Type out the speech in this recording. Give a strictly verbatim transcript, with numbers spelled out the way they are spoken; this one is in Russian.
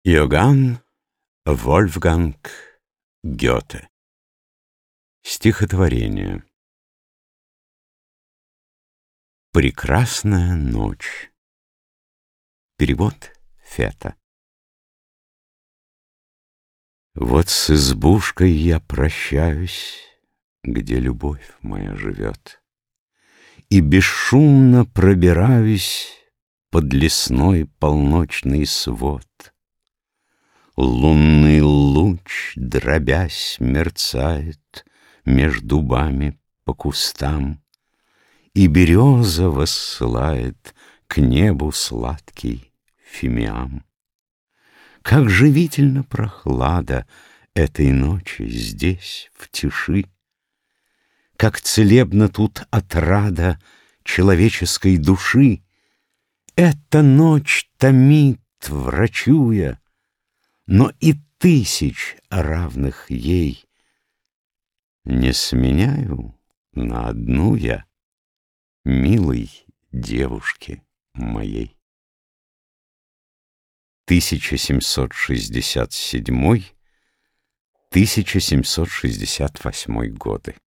Иоганн Вольфганг Гёте. Стихотворение. Прекрасная ночь. Перевод Фета. Вот с избушкой я прощаюсь, где любовь моя живет, и бесшумно пробираюсь под лесной полночный свод. Лунный луч, дробясь, мерцает меж дубами по кустам, и береза воссылает к небу сладкий фимиам. Как живительна прохлада этой ночи здесь, в тиши! Как целебна тут отрада человеческой души! Эта ночь томит, врачуя, но и тысяч равных ей не сменяю на одну я милой девушки моей. тысяча семьсот шестьдесят седьмой — тысяча семьсот шестьдесят восьмой годы.